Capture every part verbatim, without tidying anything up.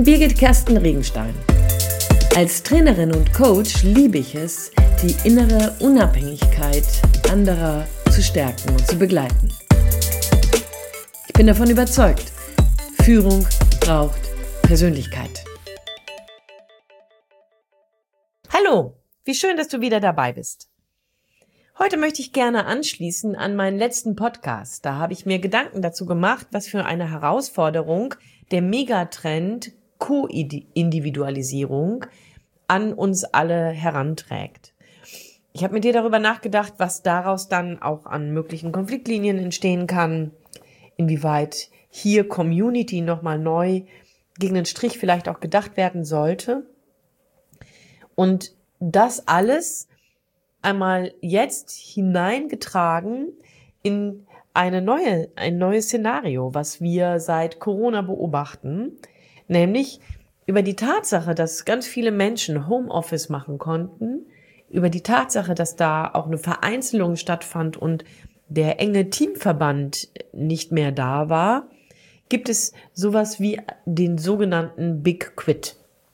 Birgit Kersten Regenstein. Als Trainerin und Coach liebe ich es, die innere Unabhängigkeit anderer zu stärken und zu begleiten. Ich bin davon überzeugt, Führung braucht Persönlichkeit. Hallo, wie schön, dass du wieder dabei bist. Heute möchte ich gerne anschließen an meinen letzten Podcast. Da habe ich mir Gedanken dazu gemacht, was für eine Herausforderung der Megatrend Co-Individualisierung an uns alle heranträgt. Ich habe mit dir darüber nachgedacht, was daraus dann auch an möglichen Konfliktlinien entstehen kann, inwieweit hier Community nochmal neu gegen den Strich vielleicht auch gedacht werden sollte. Und das alles einmal jetzt hineingetragen in eine neue, ein neues Szenario, was wir seit Corona beobachten, nämlich über die Tatsache, dass ganz viele Menschen Homeoffice machen konnten, über die Tatsache, dass da auch eine Vereinzelung stattfand und der enge Teamverband nicht mehr da war, gibt es sowas wie den sogenannten Big Quit.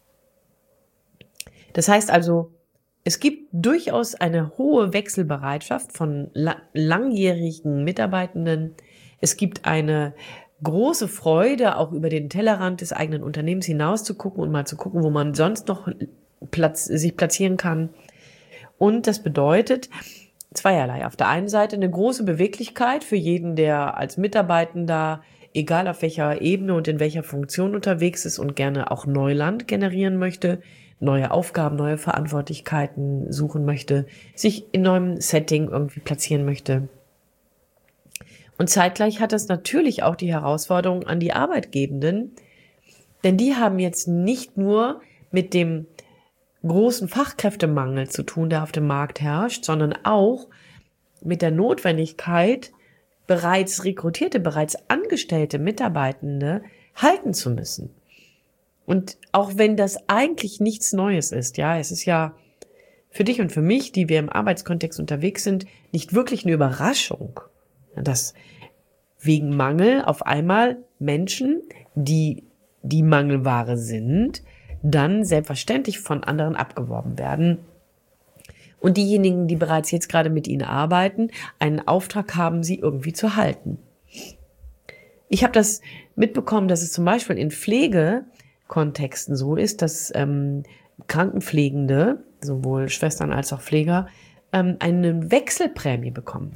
Das heißt also, es gibt durchaus eine hohe Wechselbereitschaft von langjährigen Mitarbeitenden. Es gibt eine große Freude, auch über den Tellerrand des eigenen Unternehmens hinaus zu gucken und mal zu gucken, wo man sonst noch Platz, sich platzieren kann. Und das bedeutet zweierlei. Auf der einen Seite eine große Beweglichkeit für jeden, der als Mitarbeitender, egal auf welcher Ebene und in welcher Funktion unterwegs ist und gerne auch Neuland generieren möchte, neue Aufgaben, neue Verantwortlichkeiten suchen möchte, sich in neuem Setting irgendwie platzieren möchte. Und zeitgleich hat das natürlich auch die Herausforderung an die Arbeitgebenden, denn die haben jetzt nicht nur mit dem großen Fachkräftemangel zu tun, der auf dem Markt herrscht, sondern auch mit der Notwendigkeit, bereits rekrutierte, bereits angestellte Mitarbeitende halten zu müssen. Und auch wenn das eigentlich nichts Neues ist, ja, es ist ja für dich und für mich, die wir im Arbeitskontext unterwegs sind, nicht wirklich eine Überraschung, dass wegen Mangel auf einmal Menschen, die die Mangelware sind, dann selbstverständlich von anderen abgeworben werden. Und diejenigen, die bereits jetzt gerade mit ihnen arbeiten, einen Auftrag haben, sie irgendwie zu halten. Ich habe das mitbekommen, dass es zum Beispiel in Pflegekontexten so ist, dass ähm, Krankenpflegende, sowohl Schwestern als auch Pfleger, ähm, eine Wechselprämie bekommen.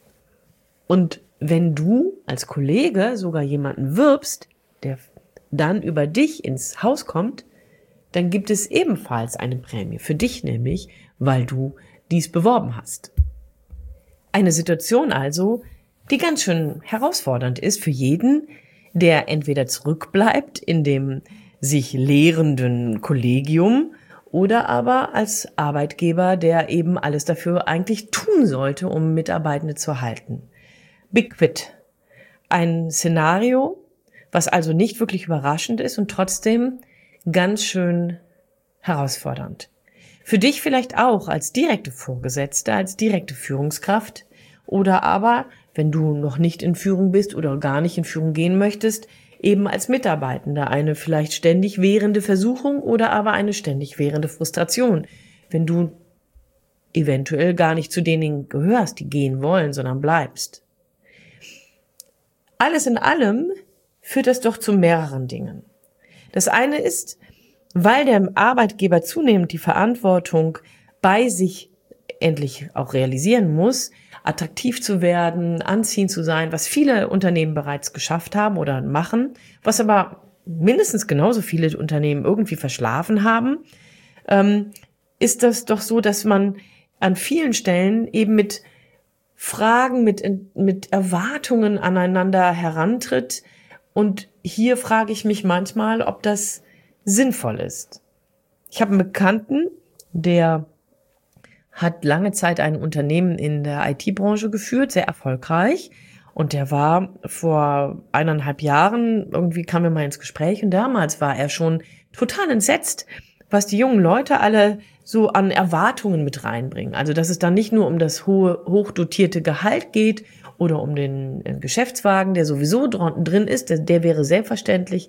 Und wenn du als Kollege sogar jemanden wirbst, der dann über dich ins Haus kommt, dann gibt es ebenfalls eine Prämie für dich, nämlich, weil du dies beworben hast. Eine Situation also, die ganz schön herausfordernd ist für jeden, der entweder zurückbleibt in dem sich lehrenden Kollegium oder aber als Arbeitgeber, der eben alles dafür eigentlich tun sollte, um Mitarbeitende zu halten. Big Quit. Ein Szenario, was also nicht wirklich überraschend ist und trotzdem ganz schön herausfordernd. Für dich vielleicht auch als direkte Vorgesetzte, als direkte Führungskraft oder aber, wenn du noch nicht in Führung bist oder gar nicht in Führung gehen möchtest, eben als Mitarbeitender eine vielleicht ständig währende Versuchung oder aber eine ständig währende Frustration, wenn du eventuell gar nicht zu denen gehörst, die gehen wollen, sondern bleibst. Alles in allem führt das doch zu mehreren Dingen. Das eine ist, weil der Arbeitgeber zunehmend die Verantwortung bei sich endlich auch realisieren muss, attraktiv zu werden, anziehend zu sein, was viele Unternehmen bereits geschafft haben oder machen, was aber mindestens genauso viele Unternehmen irgendwie verschlafen haben, ähm, ist das doch so, dass man an vielen Stellen eben mit Fragen, mit, mit Erwartungen aneinander herantritt. Und hier frage ich mich manchmal, ob das sinnvoll ist. Ich habe einen Bekannten, der hat lange Zeit ein Unternehmen in der I T-Branche geführt, sehr erfolgreich. Und der war vor eineinhalb Jahren, irgendwie kamen wir mal ins Gespräch und damals war er schon total entsetzt, was die jungen Leute alle so an Erwartungen mit reinbringen. Also dass es dann nicht nur um das hohe, hochdotierte Gehalt geht oder um den Geschäftswagen, der sowieso drin ist, der, der wäre selbstverständlich,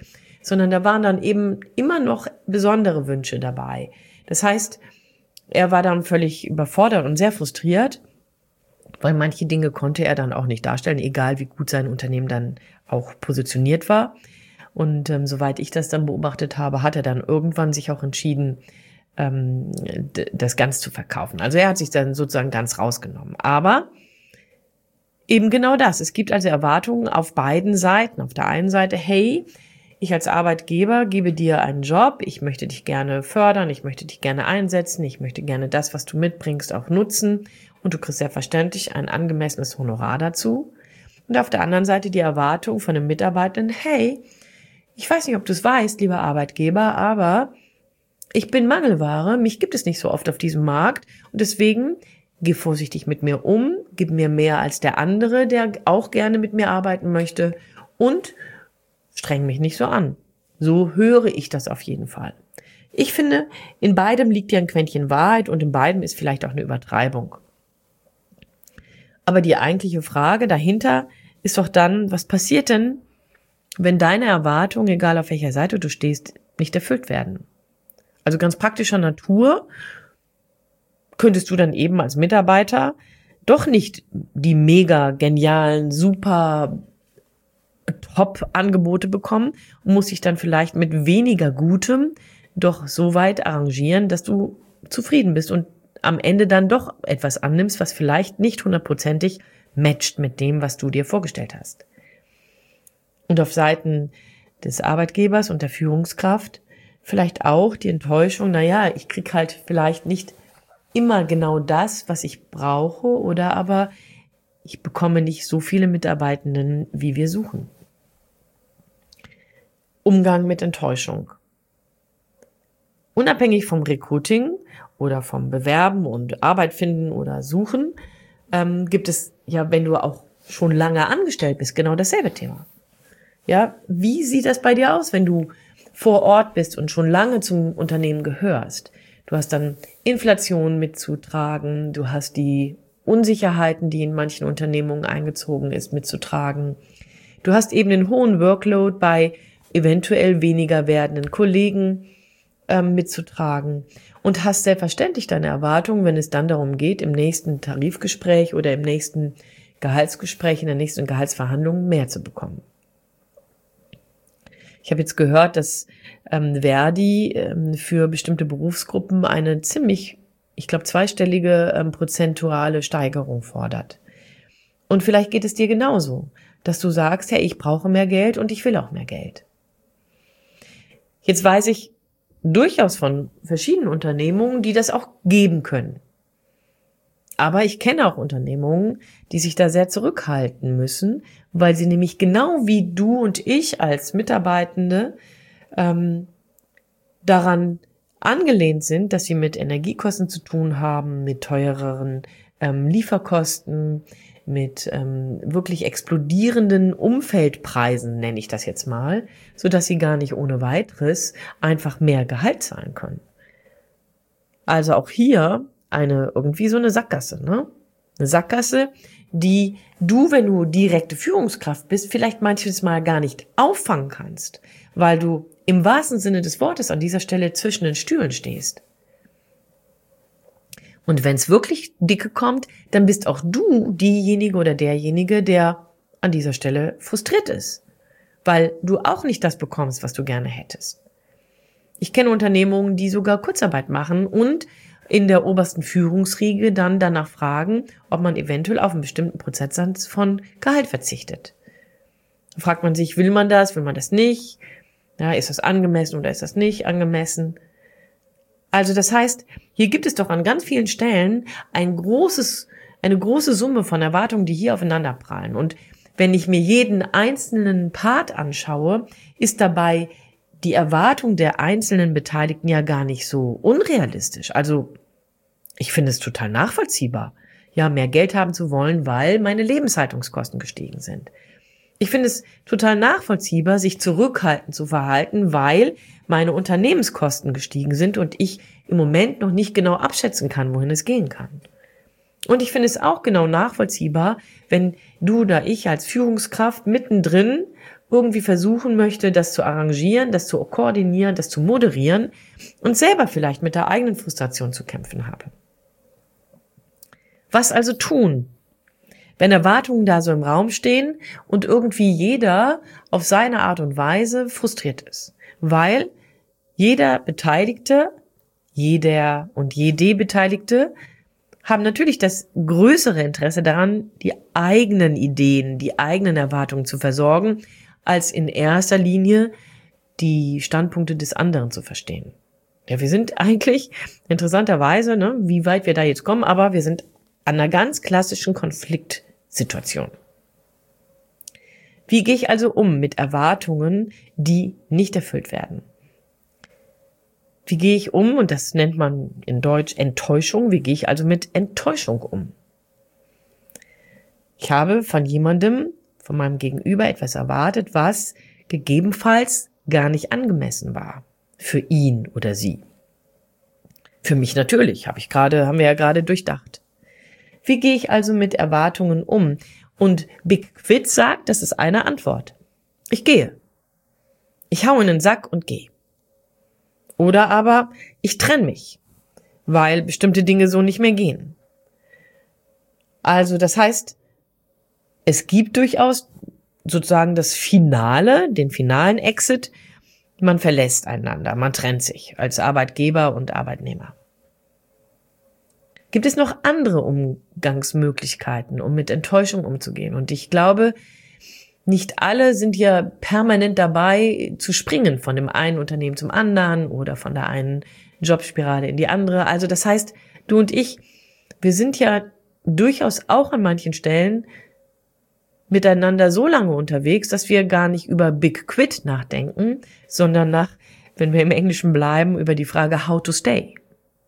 sondern da waren dann eben immer noch besondere Wünsche dabei. Das heißt, er war dann völlig überfordert und sehr frustriert, weil manche Dinge konnte er dann auch nicht darstellen, egal wie gut sein Unternehmen dann auch positioniert war. Und ähm, soweit ich das dann beobachtet habe, hat er dann irgendwann sich auch entschieden, ähm, d- das ganz zu verkaufen. Also er hat sich dann sozusagen ganz rausgenommen. Aber eben genau das. Es gibt also Erwartungen auf beiden Seiten. Auf der einen Seite, hey, ich als Arbeitgeber gebe dir einen Job, ich möchte dich gerne fördern, ich möchte dich gerne einsetzen, ich möchte gerne das, was du mitbringst, auch nutzen und du kriegst selbstverständlich ein angemessenes Honorar dazu. Und auf der anderen Seite die Erwartung von einem Mitarbeitenden, hey, ich weiß nicht, ob du es weißt, lieber Arbeitgeber, aber ich bin Mangelware, mich gibt es nicht so oft auf diesem Markt und deswegen geh vorsichtig mit mir um, gib mir mehr als der andere, der auch gerne mit mir arbeiten möchte und streng mich nicht so an. So höre ich das auf jeden Fall. Ich finde, in beidem liegt ja ein Quäntchen Wahrheit und in beidem ist vielleicht auch eine Übertreibung. Aber die eigentliche Frage dahinter ist doch dann, was passiert denn, wenn deine Erwartungen, egal auf welcher Seite du stehst, nicht erfüllt werden? Also ganz praktischer Natur könntest du dann eben als Mitarbeiter doch nicht die mega genialen, super Top-Angebote bekommen und musst dich dann vielleicht mit weniger Gutem doch so weit arrangieren, dass du zufrieden bist und am Ende dann doch etwas annimmst, was vielleicht nicht hundertprozentig matcht mit dem, was du dir vorgestellt hast. Und auf Seiten des Arbeitgebers und der Führungskraft vielleicht auch die Enttäuschung, naja, ich krieg halt vielleicht nicht immer genau das, was ich brauche, oder aber ich bekomme nicht so viele Mitarbeitenden, wie wir suchen. Umgang mit Enttäuschung. Unabhängig vom Recruiting oder vom Bewerben und Arbeit finden oder suchen, ähm, gibt es ja, wenn du auch schon lange angestellt bist, genau dasselbe Thema. Ja, wie sieht das bei dir aus, wenn du vor Ort bist und schon lange zum Unternehmen gehörst? Du hast dann Inflation mitzutragen, du hast die Unsicherheiten, die in manchen Unternehmungen eingezogen ist, mitzutragen. Du hast eben den hohen Workload bei eventuell weniger werdenden Kollegen ähm, mitzutragen und hast selbstverständlich deine Erwartungen, wenn es dann darum geht, im nächsten Tarifgespräch oder im nächsten Gehaltsgespräch, in der nächsten Gehaltsverhandlung mehr zu bekommen. Ich habe jetzt gehört, dass ähm, Verdi ähm, für bestimmte Berufsgruppen eine ziemlich, ich glaube, zweistellige ähm, prozentuale Steigerung fordert. Und vielleicht geht es dir genauso, dass du sagst, ja, ich brauche mehr Geld und ich will auch mehr Geld. Jetzt weiß ich durchaus von verschiedenen Unternehmungen, die das auch geben können. Aber ich kenne auch Unternehmungen, die sich da sehr zurückhalten müssen, weil sie nämlich genau wie du und ich als Mitarbeitende ähm, daran angelehnt sind, dass sie mit Energiekosten zu tun haben, mit teureren ähm, Lieferkosten, mit ähm, wirklich explodierenden Umfeldpreisen, nenne ich das jetzt mal, so dass sie gar nicht ohne weiteres einfach mehr Gehalt zahlen können. Also auch hier eine irgendwie so eine Sackgasse, ne? Eine Sackgasse, die du, wenn du direkte Führungskraft bist, vielleicht manches Mal gar nicht auffangen kannst, weil du im wahrsten Sinne des Wortes an dieser Stelle zwischen den Stühlen stehst. Und wenn es wirklich dicke kommt, dann bist auch du diejenige oder derjenige, der an dieser Stelle frustriert ist, weil du auch nicht das bekommst, was du gerne hättest. Ich kenne Unternehmungen, die sogar Kurzarbeit machen und in der obersten Führungsriege dann danach fragen, ob man eventuell auf einen bestimmten Prozentsatz von Gehalt verzichtet. Da fragt man sich, will man das, will man das nicht? Ja, ist das angemessen oder ist das nicht angemessen? Also das heißt, hier gibt es doch an ganz vielen Stellen ein großes, eine große Summe von Erwartungen, die hier aufeinander prallen. Und wenn ich mir jeden einzelnen Part anschaue, ist dabei die Erwartung der einzelnen Beteiligten ja gar nicht so unrealistisch. Also ich finde es total nachvollziehbar, ja, mehr Geld haben zu wollen, weil meine Lebenshaltungskosten gestiegen sind. Ich finde es total nachvollziehbar, sich zurückhaltend zu verhalten, weil meine Unternehmenskosten gestiegen sind und ich im Moment noch nicht genau abschätzen kann, wohin es gehen kann. Und ich finde es auch genau nachvollziehbar, wenn du oder ich als Führungskraft mittendrin irgendwie versuchen möchte, das zu arrangieren, das zu koordinieren, das zu moderieren und selber vielleicht mit der eigenen Frustration zu kämpfen habe. Was also tun, wenn Erwartungen da so im Raum stehen und irgendwie jeder auf seine Art und Weise frustriert ist? Weil jeder Beteiligte, jeder und jede Beteiligte haben natürlich das größere Interesse daran, die eigenen Ideen, die eigenen Erwartungen zu versorgen, als in erster Linie die Standpunkte des anderen zu verstehen. Ja, wir sind eigentlich interessanterweise, ne, wie weit wir da jetzt kommen, aber wir sind an einer ganz klassischen Konfliktsituation. Wie gehe ich also um mit Erwartungen, die nicht erfüllt werden? Wie gehe ich um, und das nennt man in Deutsch Enttäuschung, wie gehe ich also mit Enttäuschung um? Ich habe von jemandem, von meinem Gegenüber etwas erwartet, was gegebenenfalls gar nicht angemessen war für ihn oder sie. Für mich natürlich, habe ich gerade, haben wir ja gerade durchdacht. Wie gehe ich also mit Erwartungen um? Und Big Quit sagt, das ist eine Antwort. Ich gehe. Ich hau in den Sack und gehe. Oder aber ich trenne mich, weil bestimmte Dinge so nicht mehr gehen. Also das heißt, es gibt durchaus sozusagen das Finale, den finalen Exit. Man verlässt einander, man trennt sich als Arbeitgeber und Arbeitnehmer. Gibt es noch andere Umgangsmöglichkeiten, um mit Enttäuschung umzugehen? Und ich glaube, nicht alle sind ja permanent dabei, zu springen von dem einen Unternehmen zum anderen oder von der einen Jobspirale in die andere. Also das heißt, du und ich, wir sind ja durchaus auch an manchen Stellen miteinander so lange unterwegs, dass wir gar nicht über Big Quit nachdenken, sondern nach, wenn wir im Englischen bleiben, über die Frage how to stay.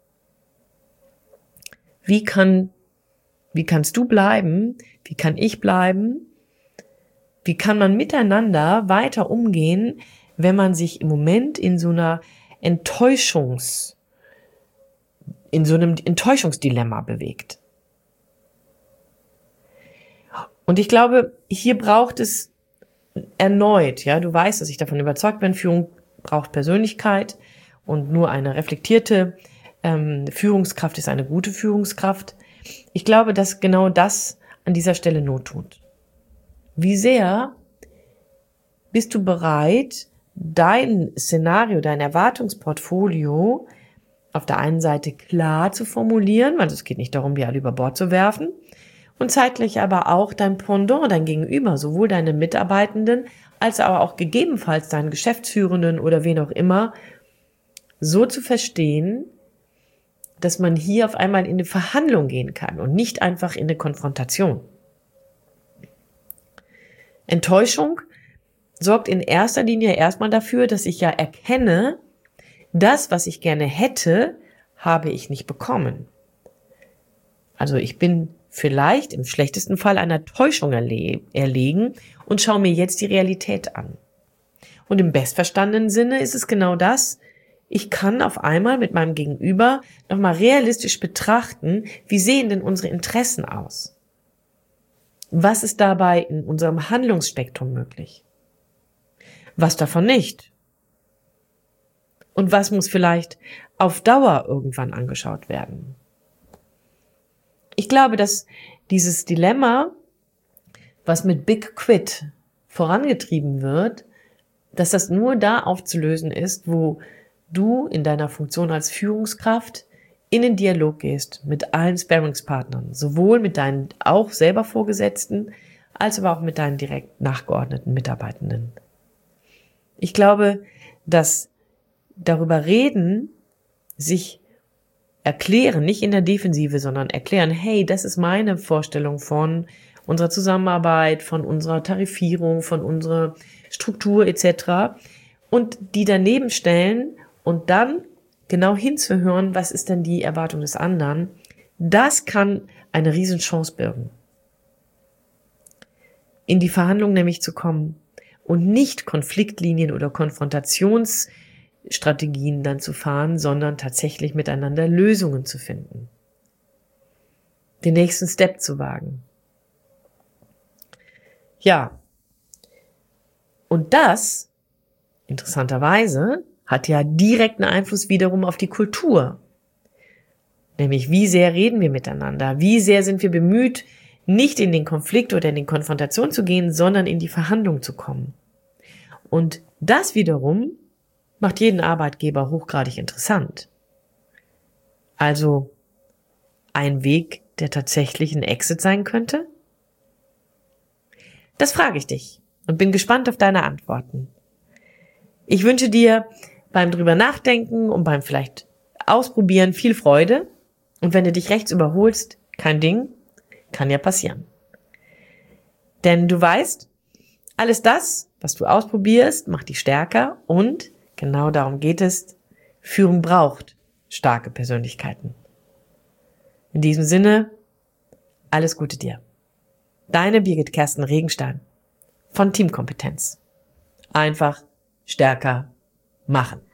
Wie kann, wie kannst du bleiben? Wie kann ich bleiben? Wie kann man miteinander weiter umgehen, wenn man sich im Moment in so einer Enttäuschungs, in so einem Enttäuschungsdilemma bewegt? Und ich glaube, hier braucht es erneut, ja, du weißt, dass ich davon überzeugt bin, Führung braucht Persönlichkeit und nur eine reflektierte ähm, Führungskraft ist eine gute Führungskraft. Ich glaube, dass genau das an dieser Stelle Not tut. Wie sehr bist du bereit, dein Szenario, dein Erwartungsportfolio auf der einen Seite klar zu formulieren, weil es geht nicht darum, die alle über Bord zu werfen, und zeitgleich aber auch dein Pendant, dein Gegenüber, sowohl deine Mitarbeitenden als aber auch gegebenenfalls deinen Geschäftsführenden oder wen auch immer, so zu verstehen, dass man hier auf einmal in eine Verhandlung gehen kann und nicht einfach in eine Konfrontation. Enttäuschung sorgt in erster Linie erstmal dafür, dass ich ja erkenne, das, was ich gerne hätte, habe ich nicht bekommen. Also ich bin vielleicht im schlechtesten Fall einer Täuschung erle- erlegen und schaue mir jetzt die Realität an. Und im bestverstandenen Sinne ist es genau das, ich kann auf einmal mit meinem Gegenüber nochmal realistisch betrachten, wie sehen denn unsere Interessen aus? Was ist dabei in unserem Handlungsspektrum möglich? Was davon nicht? Und was muss vielleicht auf Dauer irgendwann angeschaut werden? Ich glaube, dass dieses Dilemma, was mit Big Quit vorangetrieben wird, dass das nur da aufzulösen ist, wo du in deiner Funktion als Führungskraft in den Dialog gehst mit allen Sparringspartnern, sowohl mit deinen auch selber Vorgesetzten, als aber auch mit deinen direkt nachgeordneten Mitarbeitenden. Ich glaube, dass darüber reden, sich erklären, nicht in der Defensive, sondern erklären, hey, das ist meine Vorstellung von unserer Zusammenarbeit, von unserer Tarifierung, von unserer Struktur et cetera. Und die daneben stellen und dann genau hinzuhören, was ist denn die Erwartung des anderen, das kann eine Riesenchance birgen. In die Verhandlung nämlich zu kommen und nicht Konfliktlinien oder Konfrontationsstrategien dann zu fahren, sondern tatsächlich miteinander Lösungen zu finden. Den nächsten Step zu wagen. Ja, Und das, interessanterweise, hat ja direkten Einfluss wiederum auf die Kultur. Nämlich, wie sehr reden wir miteinander? Wie sehr sind wir bemüht, nicht in den Konflikt oder in die Konfrontation zu gehen, sondern in die Verhandlung zu kommen? Und das wiederum macht jeden Arbeitgeber hochgradig interessant. Also ein Weg, der tatsächlich ein Exit sein könnte? Das frage ich dich und bin gespannt auf deine Antworten. Ich wünsche dir beim drüber nachdenken und beim vielleicht ausprobieren viel Freude. Und wenn du dich rechts überholst, kein Ding, kann ja passieren. Denn du weißt, alles das, was du ausprobierst, macht dich stärker und genau darum geht es. Führung braucht starke Persönlichkeiten. In diesem Sinne, alles Gute dir. Deine Birgit Kersten Regenstein von Teamkompetenz. Einfach stärker machen.